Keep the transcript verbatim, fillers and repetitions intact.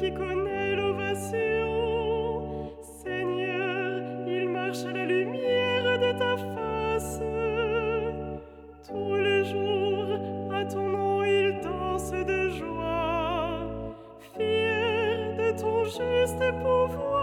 qui connaît l'ovation. Seigneur, il marche à la lumière de ta face. Tous les jours, à ton nom, il danse de joie, fier de ton juste pouvoir.